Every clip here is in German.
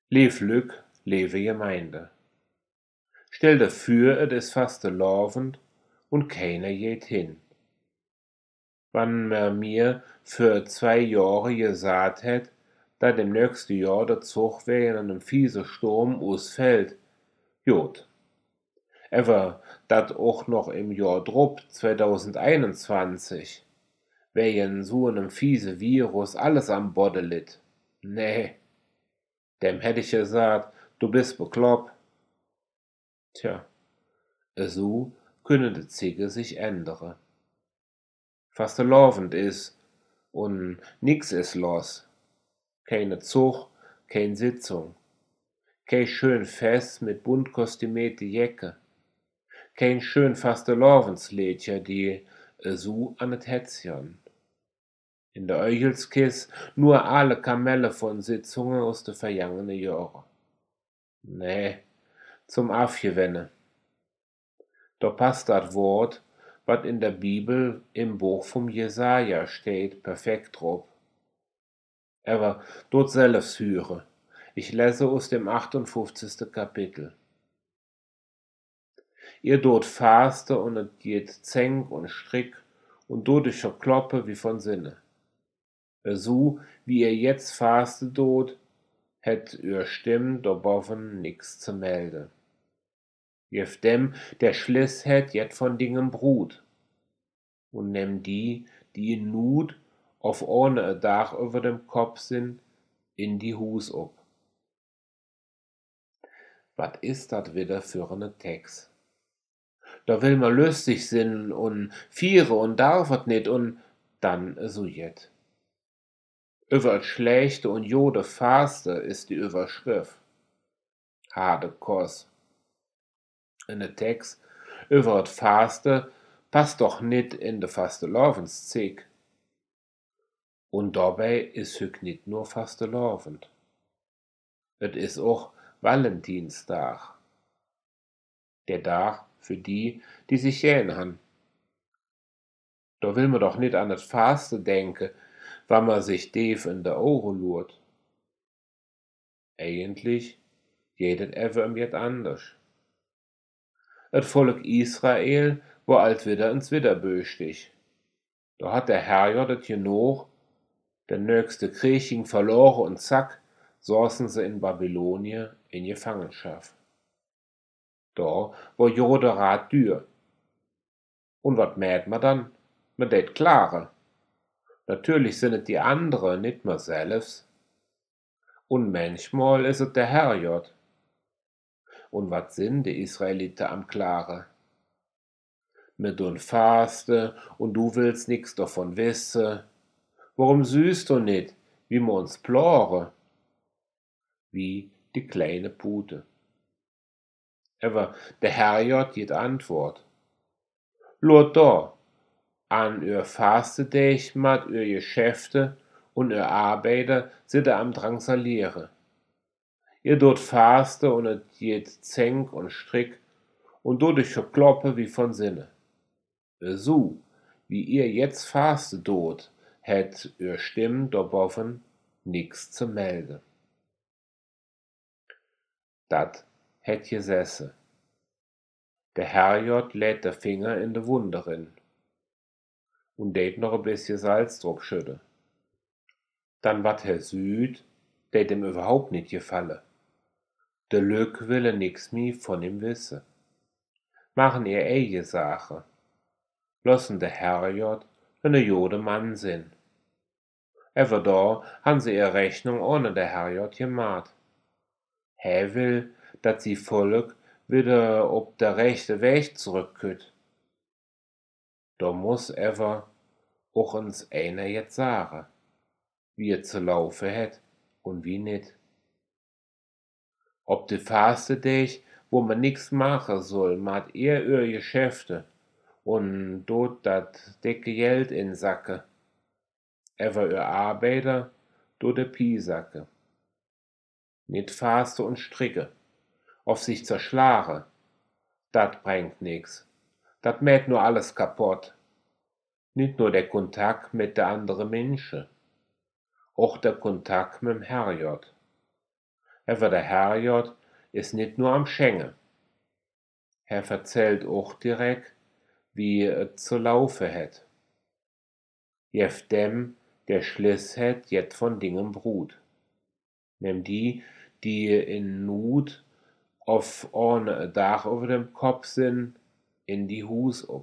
Leef Lück, lewe Gemeinde. Stell dir für, et is fastelavend und keiner geht hin. Wann mir für 2 Jahre gesagt hätt, dat im nächsten Jahr der Zug wegen einem fiesen Sturm ausfällt, jod. Aber dat auch noch im Jahr drup 2021 wegen so einem fiese Virus alles am Bodde litt. Nee, dem hätt ich gesagt, du bist bekloppt. Tja, so können de Zigge sich ändere. Fastelavend is und nix is los. Keine Zug, kein Sitzung. Kein schön Fest mit bunt kostümierte Jäcke. Kein schön Fastelavensliedje, die so an et Hetzjern. In der Euchelskiss nur alle Kamelle von Sitzungen aus de vergangene Jahre. Nee, zum Afgewenne. Da passt dat Wort, wat in der Bibel im Buch vom Jesaja steht, perfekt drauf. Aber dort selbst höre. Ich lese aus dem 58. Kapitel. Ihr dort faste und et geht Zenk und Strick und dodich Kloppe wie von Sinne. So wie ihr jetzt faste dort, hätt ihr Stimm doboven nix zu melde. Jef dem, der Schliss hätt jet von Dingen Brut. Und nehm die in Nut auf ohne a Dach über dem Kopf sind, in die Hus ob. Wat is dat wieder für ne Text? Da will man lustig sinn und viere und darfet nit und dann so jet. Über et Schlechte und Jode Faste ist die Überschrift. Hade Koss. In de Text über et Faste passt doch nit in de Fastelavendszeg. Und dabei is hück nit nur fastelavend. Et is auch Valentinstag. Der Tag für die, die sich gern han. Da will man doch nit an et Faste denke, wann man sich Dev in de Ohren lurt. Eigentlich jedet ever im jet anders. Et Volk Israel war alt wieder ins Widderböstich. Da hat der Herrgott et genug, der nächste Krieg ging verloren und zack, saßen sie in Babylonie in Gefangenschaft. Da war jode Rat dür. Und wat mäht man dann? Man det klare. Natürlich sind es die anderen, nicht mehr selbst. Und manchmal ist es der Herrgott. Und wat sind die Israeliten am Klare? Mir tun faste und du willst nix davon wissen. Warum süßt du nicht, wie wir uns plore? Wie die kleine Pute. Aber der Herrgott geht Antwort. Lot da, an ihr Fastedech mat ihr Geschäfte und ihr Arbeiter sitte am Drangsaliere. Ihr dort faste und et geht Zenk und Strick und dodich Kloppe wie von Sinne. So, wie ihr jetzt faste dort, hätt ihr Stimm doboffen nix zu melde. Dat hätt gesessen. Der Herrgott lädt der Finger in de Wunderin und det noch ein bisschen Salz drauf schütte. Dann wat Herr Süd, det ihm überhaupt nicht gefalle. De Lück will nix mi von ihm wisse. Machen ihr eige Sache. Lassen der Herrgott ne jode Mann sinn. Ever da han sie ihr Rechnung ohne der Herrgott gemacht. He will, dat sie Volk wieder ob der rechte Weg zurückkütt. Da muss ever auch uns einer jetzt sagen, wie er zu laufen hätt und wie nit. Ob de Faste dich, wo man nix machen soll, mat ihr Geschäfte und dort dat dicke Geld in Sacke. Ever ihr Arbeiter, dort de Piesacke. Nit Faste und Stricke, auf sich zerschlage, dat bringt nix. Dat mäht nur alles kaputt. Nicht nur der Kontakt mit der anderen Menschen, auch der Kontakt mit dem Herrgott. Hever der Herrjot is nit nur am Schenge. Er verzählt auch direkt, wie et zu laufe het. Jef dem, der Schliss het, jet von Dingen Brut. Nimm die in Not auf ohne Dach über dem Kopf sind, in die Hus ob.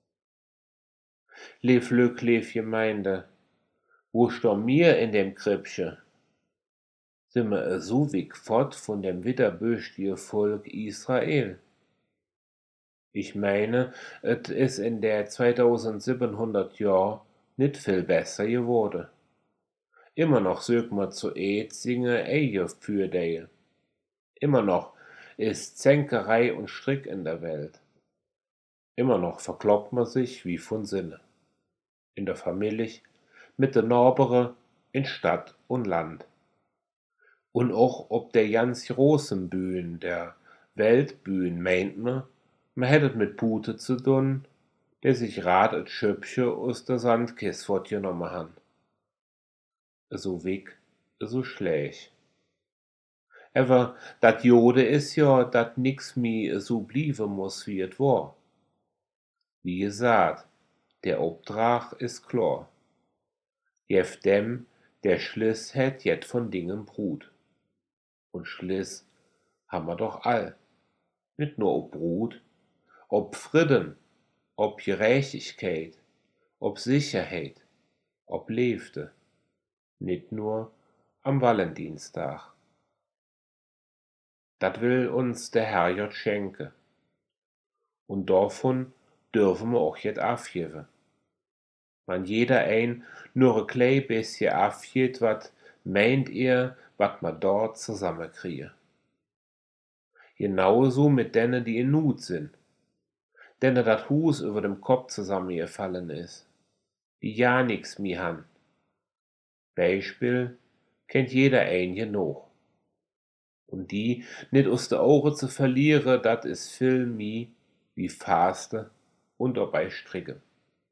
Lev Lück, lev Gemeinde, wo storm mir in dem Krippsche? Sind wir so weit fort von dem widerböschtige Volk Israel? Ich meine, et is in der 2700 Jahr nicht viel besser geworden. Immer noch sögt man zu singe Ehe für die. Immer noch ist Zänkerei und Strick in der Welt. Immer noch verkloppt man sich wie von Sinne. In der Familie, mit den Nachbarn, in Stadt und Land. Und auch ob der ganz großen Bühnen, der Weltbühnen, meint man hättet mit Pute zu tun, der sich rat et Schöpfche aus der Sandkist fortgenommen han. So wick, so schläch. Aber dat Jode is ja, dat nix mi so bliebe muss wie et war. Wie gesagt, der Obdrach is klar. Jef dem, der Schliss het jet von Dingen Brut. Und Schliss haben wir doch all. Nicht nur ob Brut, ob Frieden, ob Gerechtigkeit, ob Sicherheit, ob Lebte. Nicht nur am Valentinstag. Dat will uns der Herrgott schenke. Und davon dürfen wir auch jet afgeben. Man jeder ein nur ein klein bisschen afgibt, wat meint ihr, wat ma dort zusammenkriege. Genauso mit denen, die in Not sind. Denen dat Hus über dem Kopf zusammengefallen ist. Die ja nix mi han. Beispiel kennt jeder ein genug. Und die nicht aus de Augen zu verlieren, dat is viel mi wie Faste und dabei stricke.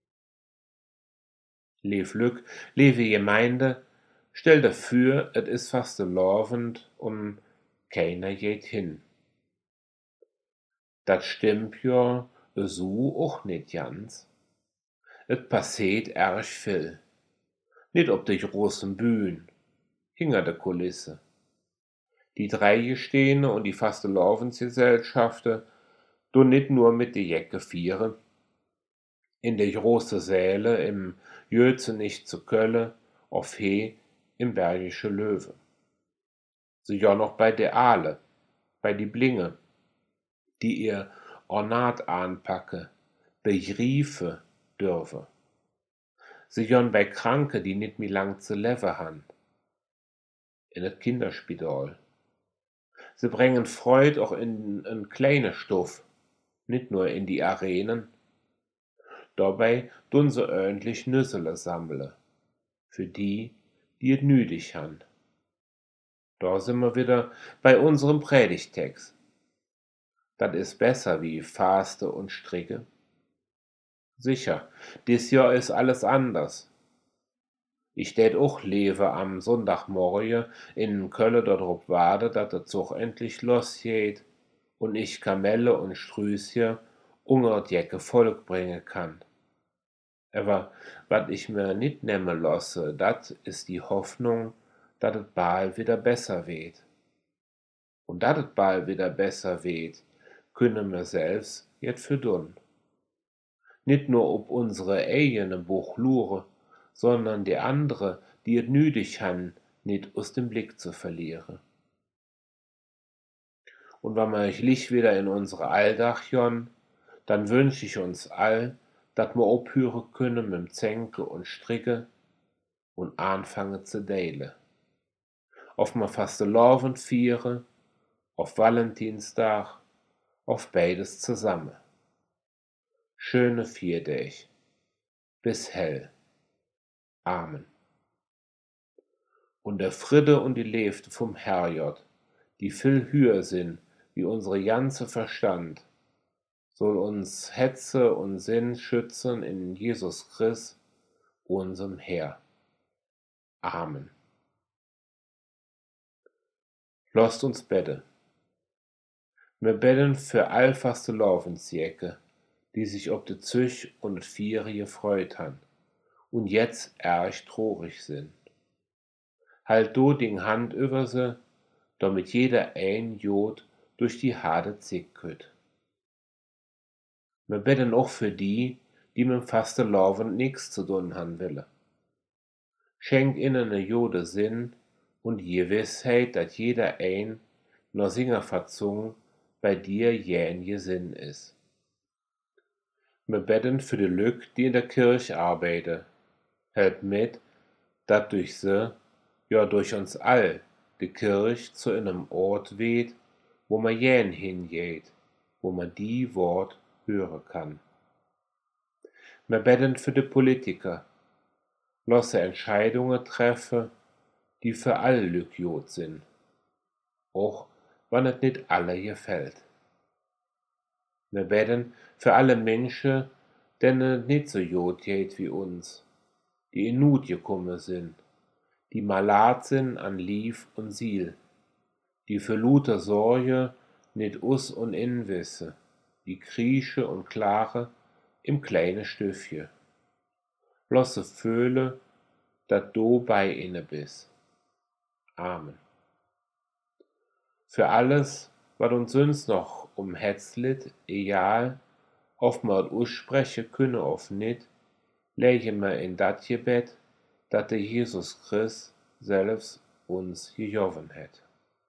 Lev Lück, leve Gemeinde, stell dafür, et is fast laufend und keiner geht hin. Dat stimmt ja so auch nicht ganz. Et passiert erg viel. Nicht ob de großen Bühnen, hinter der Kulisse. Die Dreigestehne und die faste Laufensgesellschaften, do nicht nur mit de Jecke vieren, in de große Säle im Jözenich zu Kölle, auf He im Bergische Löwe. So ja noch bei de Aale, bei die Blinge, die ihr Ornat anpacke, begriefe dürfe. Sie jon bei Kranke, die nicht mehr lang zu leben han. In het Kinderspital. Sie bringen Freud auch in en kleine Stoff, nicht nur in die Arenen. Dabei tun sie ordentlich Nüssele sammeln, für die et nötig han. Da sind wir wieder bei unserem Predigtext. Das ist besser wie Faste und Stricke. Sicher, dies Jahr ist alles anders. Ich tät auch lebe am Sonntagmorgen in Köln dort warte, dat der Zug endlich losgeht und ich Kamelle und Strüßje unger Jecke Volk bringen kann. Aber wat ich mir nicht nehmen lasse, dat ist die Hoffnung, dat et bald wieder besser weht. Und dat et bald wieder besser weht, können wir selbst jet für dun. Nicht nur ob unsere eigene Buch lure, sondern die andere, die et nötig han, nicht aus dem Blick zu verlieren. Und wenn wir Licht wieder in unsere Alltag jon, dann wünsch ich uns all, dat wir abhören können mit dem Zänke und Stricke und anfangen zu deilen. Auf ma faste Laufen vieren, auf Valentinstag, auf beides zusammen. Schöne Vierdech. Bis hell. Amen. Und der Friede und die Lefte vom Herrgott, die viel höher sind wie unsere ganze Verstand, soll uns Hetze und Sinn schützen in Jesus Christ, unserem Herr. Amen. Lasst uns beten. Wir beten für allfaste Laufensjäcke, die sich ob de Züch und de Viere gefreut han und jetzt erg trorig sind. Halt do ding Hand über se, damit jeder ein Jod durch die harte Zick kütt. Wir beten auch für die mit faste Laufen nix zu tun han wille. Schenk ihnen ne Jode Sinn und die Gewissheit, dass jeder ein nur singer Verzung bei dir jähnje Sinn ist. Wir beten für die Lück, die in der Kirche arbeiten. Help mit, dass durch sie, ja durch uns all, die Kirche zu einem Ort weht, wo man jähn hingeht, wo man die Wort hören kann. Wir beten für die Politiker. Lasse Entscheidungen treffen, die für alle Lück Jod sind. Auch wann es nicht alle gefällt. Wir beten für alle Menschen, denen es nicht so Jod geht wie uns, die in Not gekommen sind, die malat sind an Lief und Siel, die für luter Sorge nicht us und in wisse, die krieche und klare im kleine Stöffje. Losse fühle, dat du bei inne bist. Amen. Für alles, was uns sonst noch Hetzlit, egal, ob wir es aussprechen können auf nicht, legen wir in dat Gebet, dat der Jesus Christ selbst uns gejoven hat.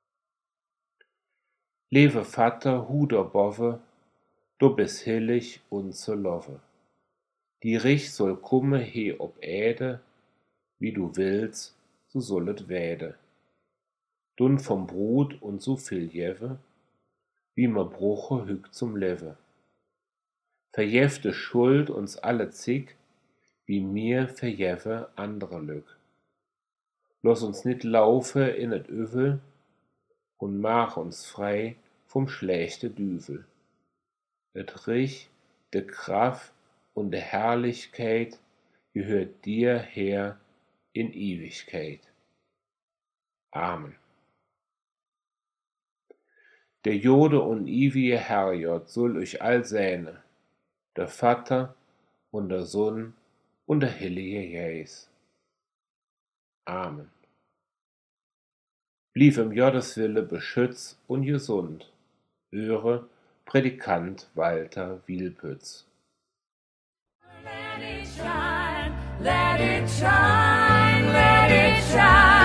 Leve Vater, Huder Bove, du bist hillig und zu love. Die Rich soll kommen he ob Erde, wie du willst, so sollet werde. Dun vom Brut und so viel Jewe, wie ma bruche hüg zum Leve. Verjefte Schuld uns alle zig, wie mir verjewe andere Lück. Lass uns nit laufe in et Üvel und mach uns frei vom schlechte Düvel. Et Rich, de Kraft und de Herrlichkeit gehört dir her in Ewigkeit. Amen. Der Jode und ewige Herrgott soll euch all sähne, der Vater und der Sohn und der Heilige Geist. Amen. Blieb im Gotteswille beschützt und gesund. Eure Predikant Walter Wielpütz. Let it shine, let it shine, let it shine.